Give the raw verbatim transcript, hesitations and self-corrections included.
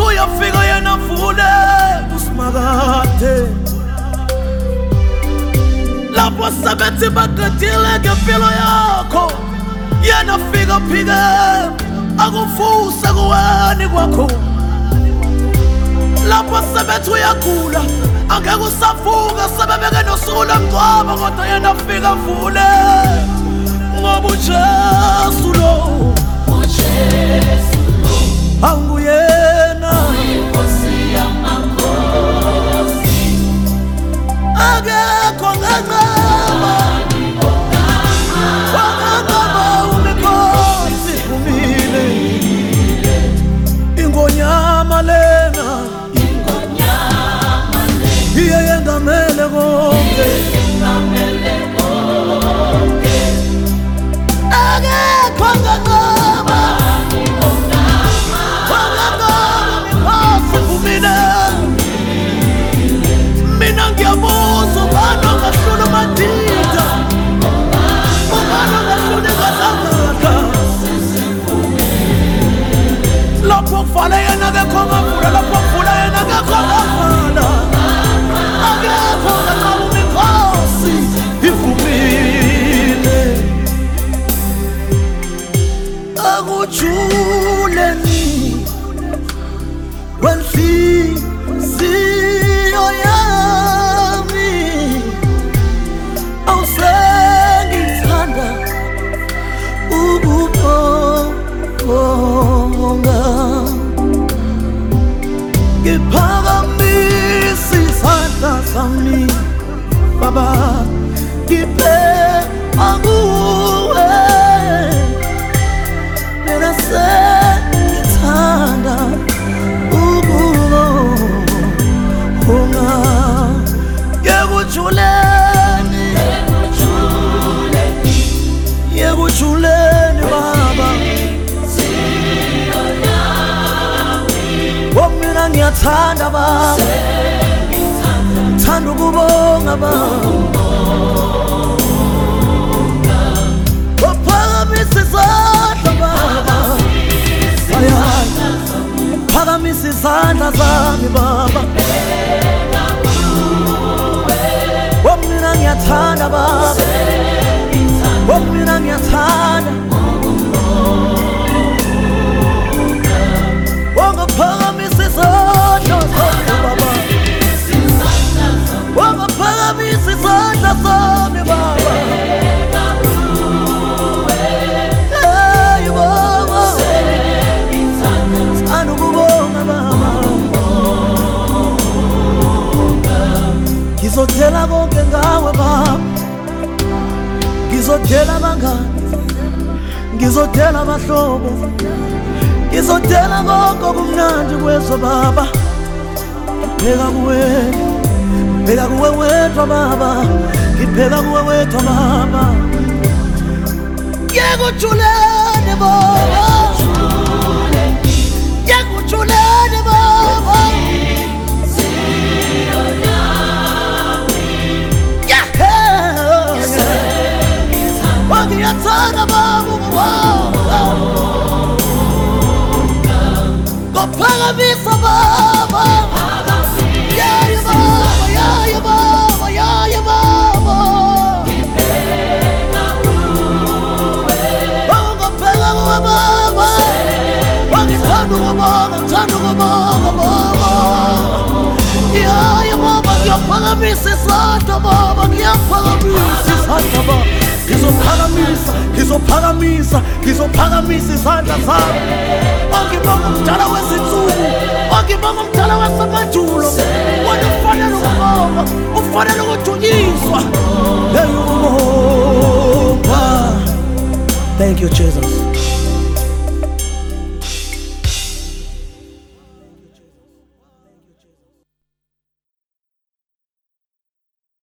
uyafika yena vule usimakade lapho sebethi baqedile ngempilo yakho yena fika phike akuvuse kuweni kwakho lapho sebethi uyagula angeke usavuka sebebeke nosuku lomngcwabo kodwa yena fika vule ngoba uJesu lo uJesu lo anguyena inkosi yamakhosi akekho nganqaba wangaba umkhosi umile ingonyama lena ingonyama lena iye yengamele konke yengamele konke akekho nganqaba wangaba umkhosi umile mina ngiyabuza ubani ongahlula umadida ubani ongahlula ingazangaka lapho kuvala yena akekho ngavula lapho kuvula yena akekho ngavala akekho nganqaba umkhosi ivumile akujuleni wenhliziyo yami awusengithanda ukubonga ngiphakamisa izandla zami Baba ngibheka kuwe mina sengithanda ukubonga yekujuleni yekujuleni Baba oh mina ngiyathanda Baba thanda ukubonga Baba uphakamisa izandla Baba phakamisa izandla zami Baba oh mina ngiyathanda Baba oh mina ngiyathanda wangaphakamisa izandla zami Baba wangaphakamisa izandla zami Baba hey Baba thanda ukubonga Baba ngizothela konke ngawe Baba ngizothela abangani ngizothela abahlobo ngizothela konke okumnandi kwezwe Baba ngipheka kuwe ngipheka kuwe wedwa Baba ngipheka kuwe wedwa Baba yekujuleni Baba yekujuleni Baba wangiyathanda Baba ngophakamisa Baba yaya Baba yaya Baba yaya Baba wangopheka kuwe Baba wangithanda ukubonga ngithanda ukubonga Baba yaya Baba ngiyaphakamisa isandla Baba ngiyaphakamisa isandla Baba ngizophakamisa ngizophakamisa ngizophakamisa izandla zami ongibonga umdala wezinsuku ongibonga umdala wasemandulo wena ufanele ukubonga ufanele ukudunyiswa hey ukubonga. Thank you Jesus.